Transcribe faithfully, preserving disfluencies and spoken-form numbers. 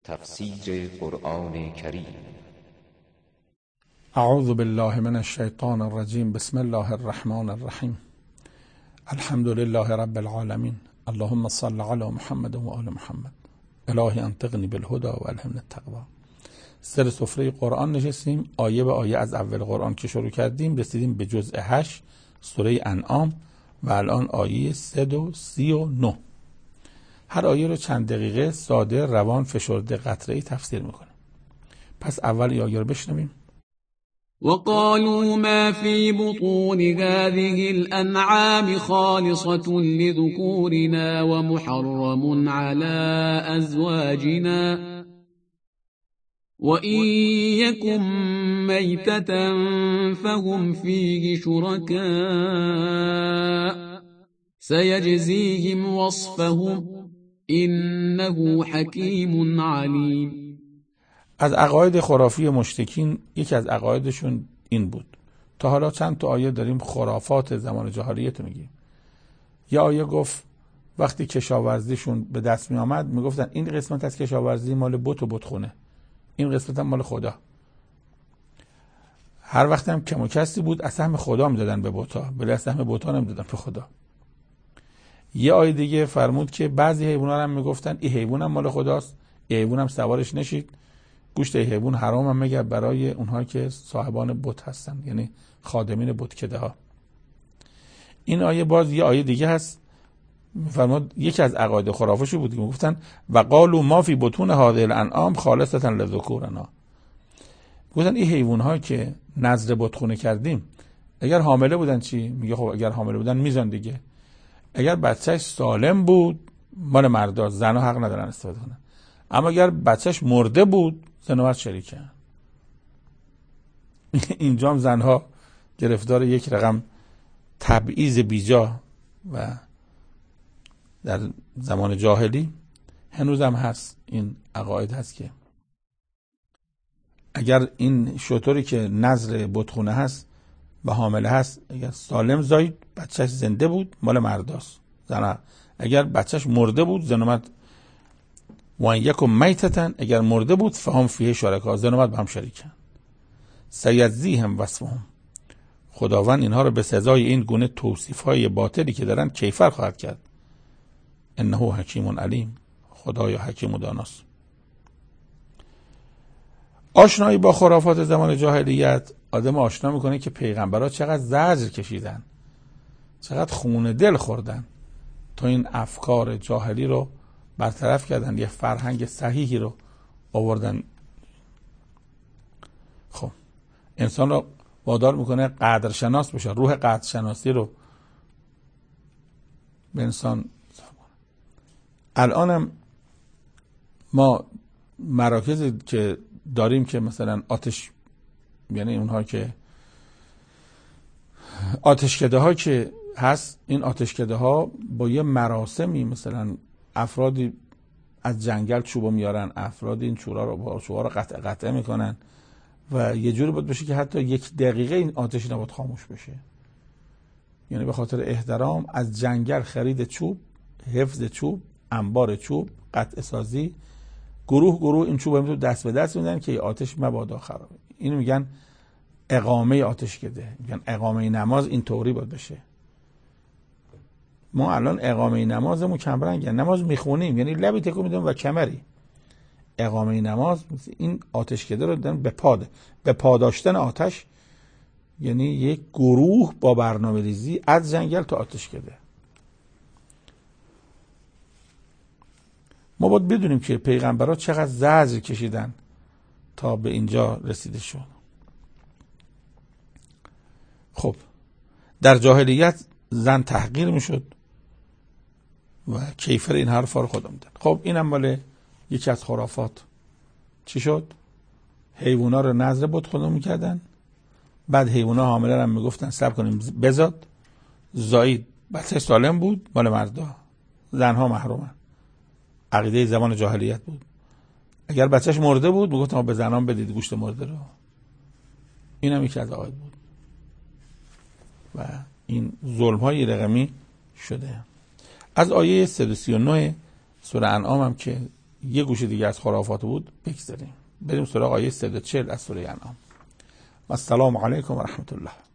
تفسیر قرآن کریم. اعوذ بالله من الشیطان الرجیم. بسم الله الرحمن الرحیم. الحمد لله رب العالمین. اللهم صل علی محمد و آل محمد. الهی انطقنی بالهدى و الهمنی التقوی. سر سفره قرآن نشستیم، آیه به آیه از اول قرآن که شروع کردیم رسیدیم به جزء هشت سوره انعام و الان آیه صد و سی و نه. هر آیه رو چند دقیقه ساده، روان، فشرده، قطره‌ای تفسیر میکنه. پس اول آیه رو بشنویم. وقالوا ما في بطون هذه الأنعام خالصة لذكورنا ومحرم على أزواجنا وإن يكن ميتة فهم فيه شركاء سيجزيهم وصفهم إنه حكيم عليم. از عقاید خرافی مشرکین یکی از عقایدشون این بود. تا حالا چند تا آیه داریم خرافات زمان جاهلیت میگیم. یه آیه گفت وقتی کشاورزیشون به دست می آمد میگفتن این قسمت از کشاورزی مال بت و بتخونه، این قسمت هم مال خدا. هر وقت هم کم و کسری بود از سهم خدا میدادن به بتا، ولی از سهم بتا نمیدادن به خدا. یه آیه دیگه فرمود که بعضی حیونا هم میگفتن این حیوان هم مال خداست، این حیوان هم سوارش نشید، گوشت حیوان حرام هم مگر برای اونها که صاحبان بت هستن، یعنی خادمین بتکده ها. این آیه باز یه آیه دیگه هست فرمود یکی از عقاید خرافشی بود که میگفتن و قالوا ما فی بطون هذه الانعام خالصة لذکورنا. گفتن این حیوان ها که نذر بتخونه کردیم اگر حامله بودن چی؟ میگه خب اگر حامله بودن میزان دیگه. اگر بچهش سالم بود مال مردا، زنها حق ندارن استفاده کنن. اما اگر بچهش مرده بود زن و مرد شریکن. اینجا هم زنها گرفتار یک رقم تبعیض بیجا و در زمان جاهلی هنوز هم هست. این عقاید هست که اگر این شطوری که نذر بتخونه هست و حامله هست اگر سالم زاید بچهش زنده بود مال مرداست، زن. اگر بچهش مرده بود زن و مرد و یکم میتتن، اگر مرده بود فهم فیه شرکا، زن و مرد با هم شریکن. سیجزیهم وصفهم، خداوند اینها رو به سزای این گونه توصیف های باطلی که دارن کیفر خواهد کرد. انه حکیم علیم، خدای حکیم و داناست. آشنایی با خرافات زمان جاهلیت آدم آشنا میکنه که پیغمبرها چقدر زجر کشیدن، چقدر خون دل خوردن تا این افکار جاهلی رو برطرف کردن، یه فرهنگ صحیحی رو آوردن. خب انسان رو وادار میکنه قدرشناس بشه، روح قدرشناسی رو به انسان. الانم ما مراکزی که داریم که مثلا آتش، یعنی اونها که آتشکده ها که هست، این آتشکده ها با یه مراسمی مثلا افرادی از جنگل چوبو میارن، افرادی این چورا رو با چوبا رو قطع قطع میکنن و یه جوری بود بشه که حتی یک دقیقه این آتش نباید خاموش بشه. یعنی به خاطر احترام از جنگل خرید چوب، حفظ چوب، انبار چوب، قطع سازی، گروه گروه این چوب هم دست به دست میدن که آتش مبادا خرابه. اینو میگن اقامه آتشکده، میگن اقامه نماز این طوری باید بشه. ما الان اقامه نمازمون کمرنگه، نماز میخونیم یعنی لبی تکون میدیم و کمری. اقامه نماز این آتشکده رو دادن به پاد، به پاداشتن آتش، یعنی یک گروه با برنامه ریزی از جنگل تا آتشکده. ما باید بدونیم که پیغمبرها چقدر زجر کشیدن تا به اینجا رسیده شد. خب در جاهلیت زن تحقیر میشد و کیفر این حرفا رو خدا میدن. خب اینم مال یکی از خرافات. چی شد؟ حیوونا رو نذر بت خدا میکردن، بعد حیوونا حامله هم میگفتن صبر کنیم بزاد، زایید بچه سالم بود مال مردا، زنها محرومن. عقیده زمان جاهلیت بود. اگر بچهش مرده بود میگفتن به زنان بدید گوشت مرده رو. این هم یکی از عقاید بود و این ظلم های رقمی شده. از آیه صد و سی و نه سوره انعام هم که یه گوشه دیگه از خرافات بود بگذاریم، بریم سراغ آیه صد و چهل از سوره انعام. السلام علیکم و رحمت الله.